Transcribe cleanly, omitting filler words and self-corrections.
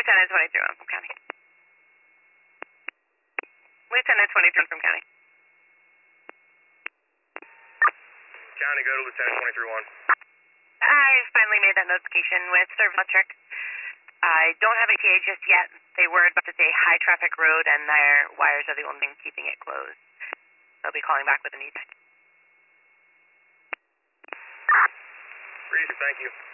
Lieutenant 23 on from County. Lieutenant 23 from County. County, go to Lieutenant 23-1. I finally made that notification with Service Electric. I don't have ETA just yet. They were about to say high traffic road and their wires are the only thing keeping it closed. They'll be calling back with an ETA. Reason, thank you.